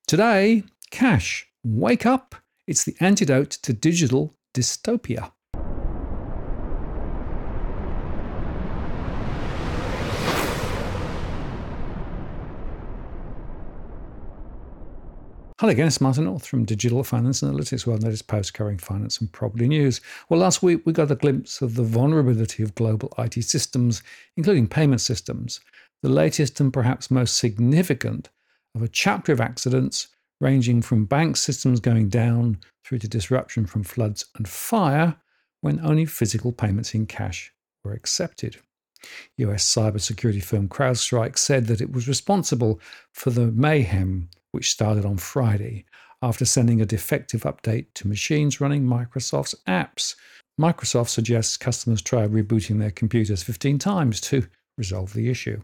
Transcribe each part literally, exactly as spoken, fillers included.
Today, cash. Wake up. It's the antidote to digital dystopia. Hello again, it's Martin North from Digital Finance Analytics, world latest post covering finance and property news. Well, last week we got a glimpse of the vulnerability of global I T systems, including payment systems. The latest and perhaps most significant of a chapter of accidents ranging from bank systems going down through to disruption from floods and fire when only physical payments in cash were accepted. U S cybersecurity firm CrowdStrike said that it was responsible for the mayhem which started on Friday after sending a defective update to machines running Microsoft's apps. Microsoft suggests customers try rebooting their computers fifteen times to resolve the issue.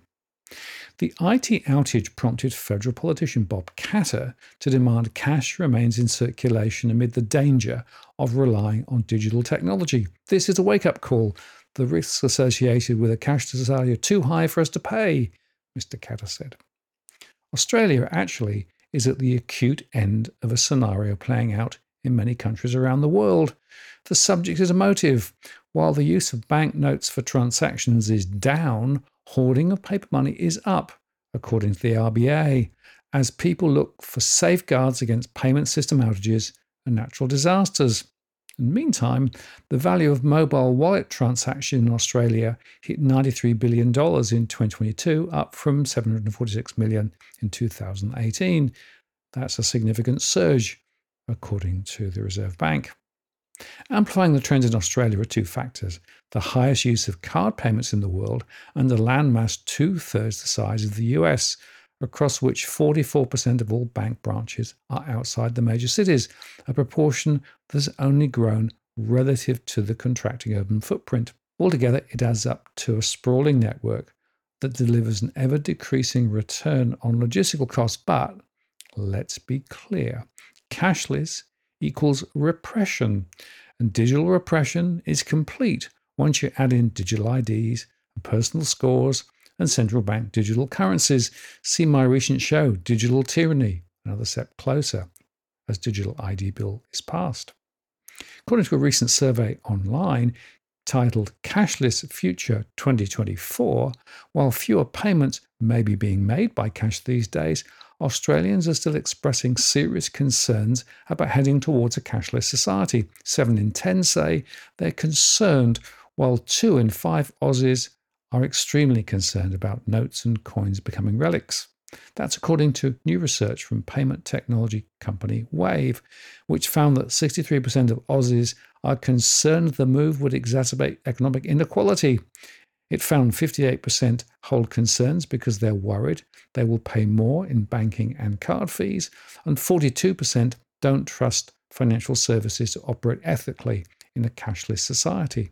The I T outage prompted federal politician Bob Katter to demand cash remains in circulation amid the danger of relying on digital technology. This is a wake-up call. The risks associated with a cashless society are too high for us to pay, Mister Katter said. Australia actually is at the acute end of a scenario playing out in many countries around the world. The subject is emotive. While the use of banknotes for transactions is down, hoarding of paper money is up, according to the R B A, as people look for safeguards against payment system outages and natural disasters. In the meantime, the value of mobile wallet transactions in Australia hit ninety-three billion dollars in twenty twenty-two, up from seven hundred forty-six million dollars in two thousand eighteen. That's a significant surge, according to the Reserve Bank. Amplifying the trends in Australia are two factors: the highest use of card payments in the world and a landmass two-thirds the size of the U S, across which forty-four percent of all bank branches are outside the major cities, a proportion that has only grown relative to the contracting urban footprint. Altogether, it adds up to a sprawling network that delivers an ever-decreasing return on logistical costs. But let's be clear, cashless equals repression, and digital repression is complete once you add in digital I Ds and personal scores and central bank digital currencies. See my recent show, Digital Tyranny, another step closer as digital I D bill is passed. According to a recent survey online titled Cashless Future twenty twenty-four, while fewer payments may be being made by cash these days, Australians are still expressing serious concerns about heading towards a cashless society. Seven in ten say they're concerned, while two in five Aussies are extremely concerned about notes and coins becoming relics. That's according to new research from payment technology company Wave, which found that sixty-three percent of Aussies are concerned the move would exacerbate economic inequality. It found fifty-eight percent hold concerns because they're worried they will pay more in banking and card fees, and forty-two percent don't trust financial services to operate ethically in a cashless society.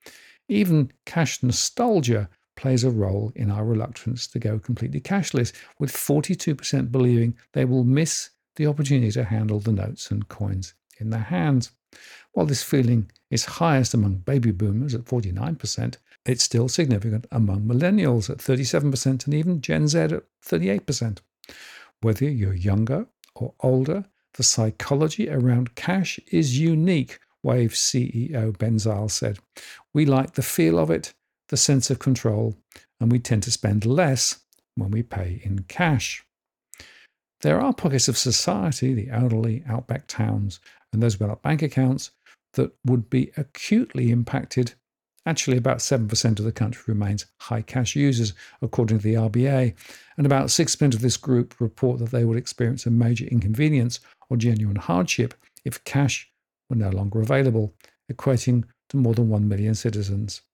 Even cash nostalgia plays a role in our reluctance to go completely cashless, with forty-two percent believing they will miss the opportunity to handle the notes and coins in their hands. While this feeling is highest among baby boomers at forty-nine percent, it's still significant among millennials at thirty-seven percent and even Gen Z at thirty-eight percent. Whether you're younger or older, the psychology around cash is unique, Wave C E O Ben Zile said. We like the feel of it, the sense of control, and we tend to spend less when we pay in cash. There are pockets of society, the elderly, outback towns, and those without bank accounts, that would be acutely impacted. Actually, about seven percent of the country remains high cash users, according to the R B A, and about six percent of this group report that they would experience a major inconvenience or genuine hardship if cash were no longer available, equating to more than one million citizens.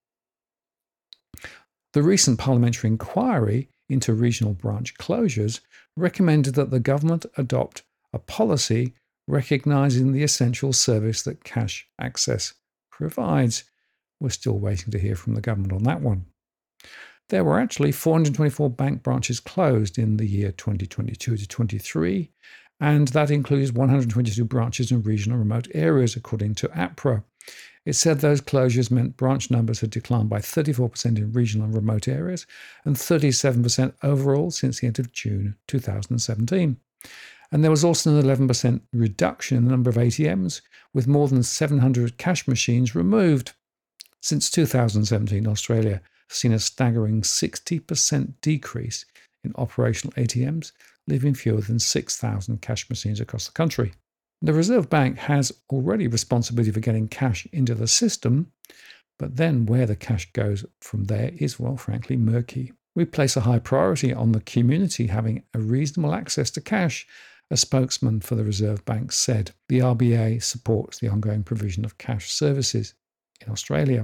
The recent parliamentary inquiry into regional branch closures recommended that the government adopt a policy recognising the essential service that cash access provides. We're still waiting to hear from the government on that one. There were actually four hundred twenty-four bank branches closed in the year twenty twenty-two to twenty-three, and that includes one hundred twenty-two branches in regional remote areas, according to APRA. It said those closures meant branch numbers had declined by thirty-four percent in regional and remote areas and thirty-seven percent overall since the end of June two thousand seventeen. And there was also an eleven percent reduction in the number of A T Ms, with more than seven hundred cash machines removed. Since two thousand seventeen, Australia has seen a staggering sixty percent decrease in operational A T Ms, leaving fewer than six thousand cash machines across the country. The Reserve Bank has already responsibility for getting cash into the system, but then where the cash goes from there is, well, frankly, murky. We place a high priority on the community having a reasonable access to cash, a spokesman for the Reserve Bank said. The R B A supports the ongoing provision of cash services in Australia.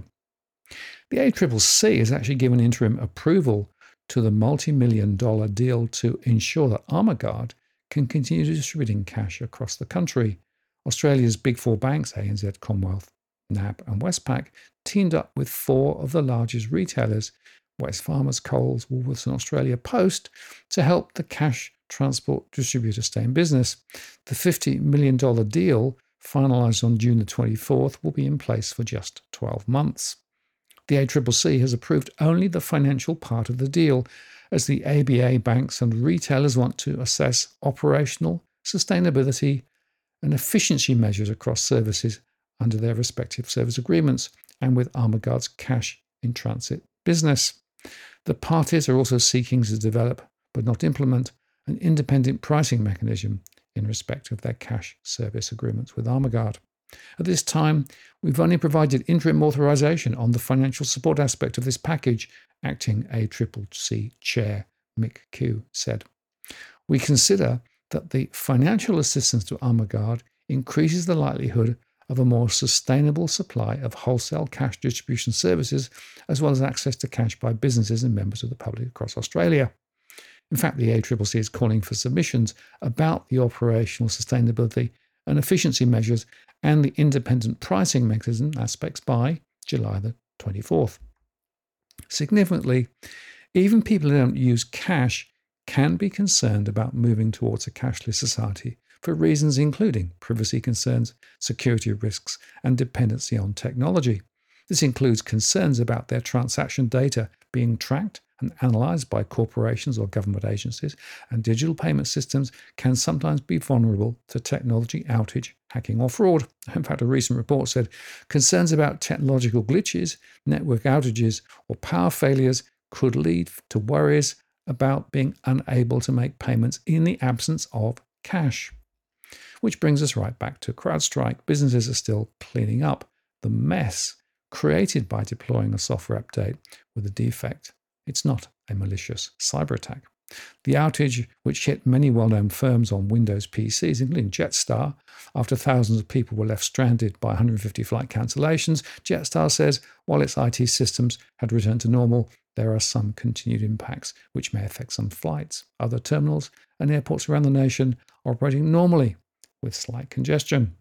The A C C C has actually given interim approval to the multi-million dollar deal to ensure that Armaguard can continue distributing cash across the country. Australia's big four banks, A N Z, Commonwealth, N A B and Westpac, teamed up with four of the largest retailers, Wesfarmers, Coles, Woolworths and Australia Post, to help the cash transport distributor stay in business. The fifty million dollars deal, finalised on June the twenty-fourth, will be in place for just twelve months. The A C C C has approved only the financial part of the deal, as the A B A banks and retailers want to assess operational, sustainability and efficiency measures across services under their respective service agreements and with Armaguard's cash in transit business. The parties are also seeking to develop, but not implement, an independent pricing mechanism in respect of their cash service agreements with Armaguard. At this time, we've only provided interim authorisation on the financial support aspect of this package, acting A C C C Chair Mick Kew said. We consider that the financial assistance to Armaguard increases the likelihood of a more sustainable supply of wholesale cash distribution services, as well as access to cash by businesses and members of the public across Australia. In fact, the A C C C is calling for submissions about the operational sustainability and efficiency measures and the independent pricing mechanism aspects by July the twenty-fourth. Significantly, even people who don't use cash can be concerned about moving towards a cashless society for reasons including privacy concerns, security risks, and dependency on technology. This includes concerns about their transaction data being tracked and analysed by corporations or government agencies, and digital payment systems can sometimes be vulnerable to technology outage, hacking, or fraud. In fact, a recent report said concerns about technological glitches, network outages, or power failures could lead to worries about being unable to make payments in the absence of cash. Which brings us right back to CrowdStrike. Businesses are still cleaning up the mess created by deploying a software update with a defect. It's not a malicious cyber attack. The outage, which hit many well-known firms on Windows P Cs, including Jetstar, after thousands of people were left stranded by one hundred fifty flight cancellations, Jetstar says while its I T systems had returned to normal, there are some continued impacts which may affect some flights. Other terminals and airports around the nation are operating normally with slight congestion.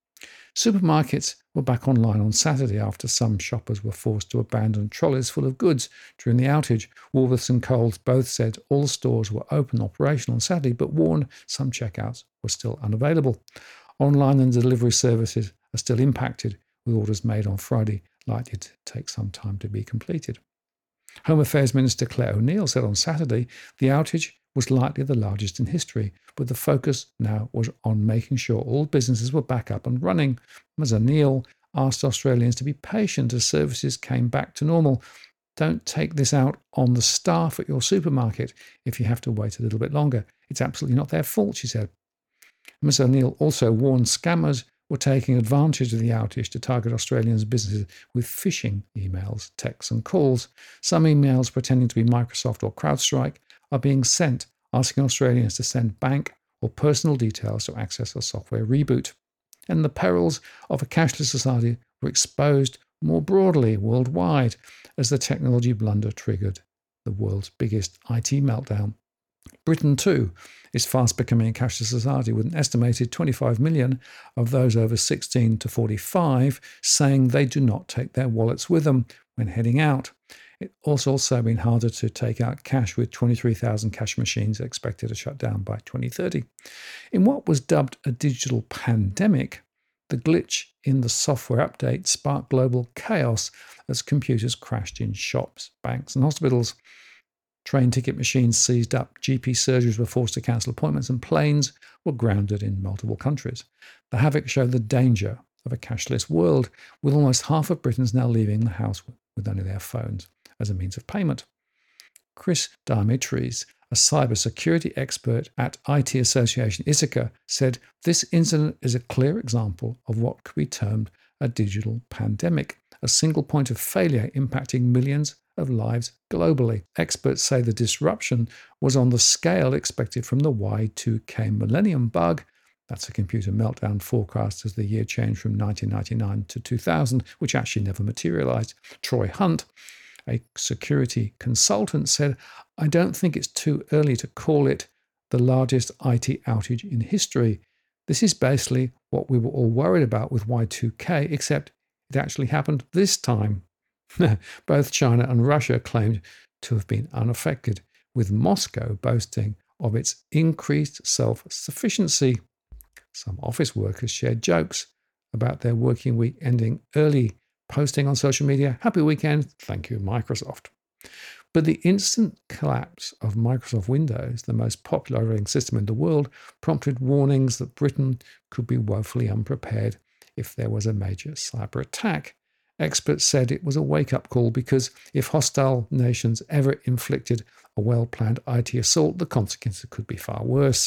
Supermarkets were back online on Saturday after some shoppers were forced to abandon trolleys full of goods during the outage. Woolworths and Coles both said all stores were open and operational on Saturday, but warned some checkouts were still unavailable. Online and delivery services are still impacted, with orders made on Friday likely to take some time to be completed. Home Affairs Minister Claire O'Neil said on Saturday the outage was likely the largest in history, but the focus now was on making sure all businesses were back up and running. Miz O'Neil asked Australians to be patient as services came back to normal. Don't take this out on the staff at your supermarket if you have to wait a little bit longer. It's absolutely not their fault, she said. Miz O'Neil also warned scammers were taking advantage of the outage to target Australians' businesses with phishing emails, texts and calls. Some emails pretending to be Microsoft or CrowdStrike are being sent asking Australians to send bank or personal details to access a software reboot. And the perils of a cashless society were exposed more broadly worldwide as the technology blunder triggered the world's biggest I T meltdown. Britain, too, is fast becoming a cashless society, with an estimated twenty-five million of those over sixteen to forty-five saying they do not take their wallets with them when heading out. It's also been harder to take out cash, with twenty-three thousand cash machines expected to shut down by twenty thirty. In what was dubbed a digital pandemic, the glitch in the software update sparked global chaos as computers crashed in shops, banks and hospitals. Train ticket machines seized up, G P surgeries were forced to cancel appointments, and planes were grounded in multiple countries. The havoc showed the danger of a cashless world, with almost half of Britons now leaving the house with only their phones as a means of payment. Chris Dimitris, a cybersecurity expert at I T association Ithaka, said this incident is a clear example of what could be termed a digital pandemic, a single point of failure impacting millions of lives globally. Experts say the disruption was on the scale expected from the Y two K millennium bug. That's a computer meltdown forecast as the year changed from nineteen ninety-nine to two thousand, which actually never materialized. Troy Hunt, a security consultant, said, I don't think it's too early to call it the largest I T outage in history. This is basically what we were all worried about with Y two K, except it actually happened this time. Both China and Russia claimed to have been unaffected, with Moscow boasting of its increased self-sufficiency. Some office workers shared jokes about their working week ending early, posting on social media, "Happy weekend, thank you, Microsoft." But the instant collapse of Microsoft Windows, the most popular operating system in the world, prompted warnings that Britain could be woefully unprepared if there was a major cyber attack. Experts said it was a wake-up call because if hostile nations ever inflicted a well-planned I T assault, the consequences could be far worse.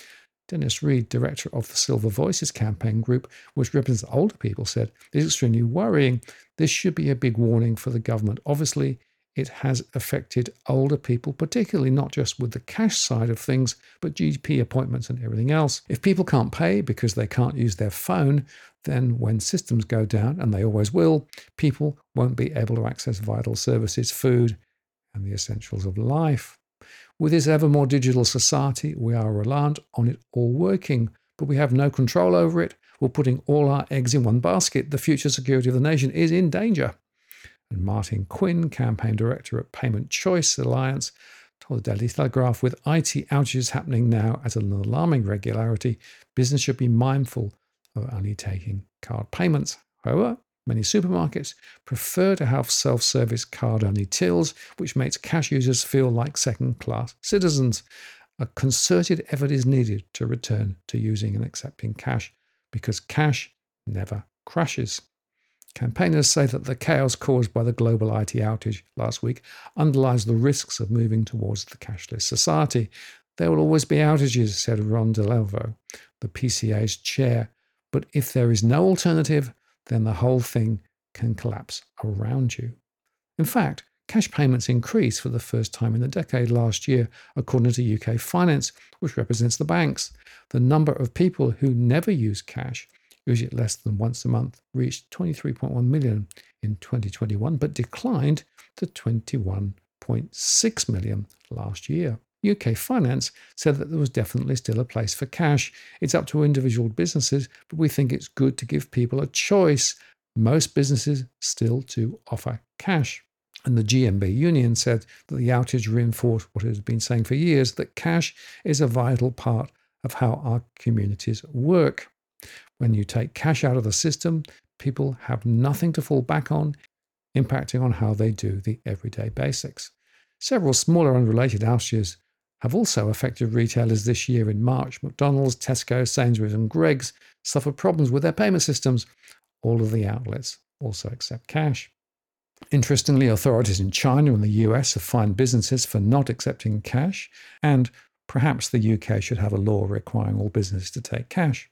Dennis Reed, director of the Silver Voices campaign group, which represents older people, said, "This is extremely worrying. This should be a big warning for the government. Obviously, it has affected older people, particularly not just with the cash side of things, but G P appointments and everything else. If people can't pay because they can't use their phone, then when systems go down, and they always will, people won't be able to access vital services, food, and the essentials of life. With this ever more digital society, we are reliant on it all working, but we have no control over it. We're putting all our eggs in one basket. The future security of the nation is in danger." And Martin Quinn, campaign director at Payment Choice Alliance, told the Daily Telegraph, with I T outages happening now at an alarming regularity, business should be mindful of only taking card payments. However, many supermarkets prefer to have self-service card-only tills, which makes cash users feel like second-class citizens. A concerted effort is needed to return to using and accepting cash, because cash never crashes. Campaigners say that the chaos caused by the global I T outage last week underlies the risks of moving towards the cashless society. There will always be outages, said Ron DeLelvo, the P C A's chair, but if there is no alternative, then the whole thing can collapse around you. In fact, cash payments increased for the first time in a decade last year, according to U K Finance, which represents the banks. The number of people who never use cash, usually less than once a month, reached twenty-three point one million in twenty twenty-one, but declined to twenty-one point six million last year. U K Finance said that there was definitely still a place for cash. It's up to individual businesses, but we think it's good to give people a choice. Most businesses still do offer cash. And the G M B union said that the outage reinforced what it has been saying for years, that cash is a vital part of how our communities work. When you take cash out of the system, people have nothing to fall back on, impacting on how they do the everyday basics. Several smaller unrelated outages have also affected retailers this year. In March, McDonald's, Tesco, Sainsbury's and Greggs suffered problems with their payment systems. All of the outlets also accept cash. Interestingly, authorities in China and the U S have fined businesses for not accepting cash, and perhaps the U K should have a law requiring all businesses to take cash.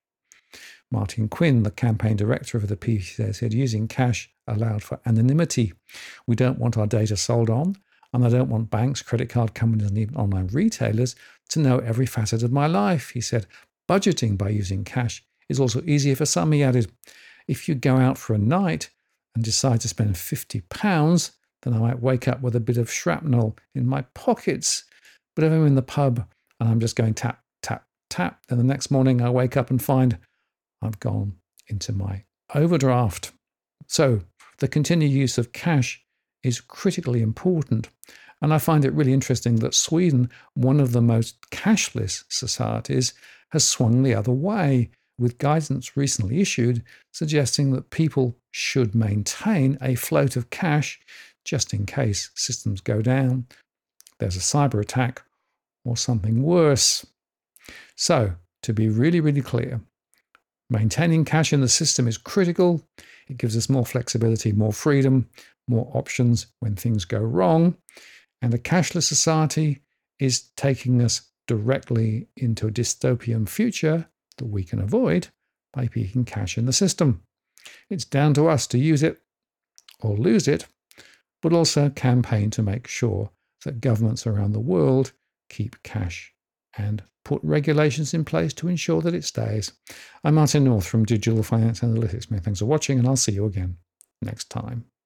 Martin Quinn, the campaign director of the P C A, said using cash allowed for anonymity. We don't want our data sold on, and I don't want banks, credit card companies, and even online retailers to know every facet of my life. He said, budgeting by using cash is also easier for some. He added, if you go out for a night and decide to spend fifty pounds, then I might wake up with a bit of shrapnel in my pockets. But if I'm in the pub and I'm just going tap, tap, tap, then the next morning I wake up and find I've gone into my overdraft. So the continued use of cash is critically important. And I find it really interesting that Sweden, one of the most cashless societies, has swung the other way, with guidance recently issued suggesting that people should maintain a float of cash just in case systems go down. there's a cyber attack or something worse. So, to be really, really clear, maintaining cash in the system is critical. It gives us more flexibility, more freedom, more options when things go wrong. And a cashless society is taking us directly into a dystopian future that we can avoid by keeping cash in the system. It's down to us to use it or lose it, but also campaign to make sure that governments around the world keep cash and put regulations in place to ensure that it stays. I'm Martin North from Digital Finance Analytics. Many thanks for watching, and I'll see you again next time.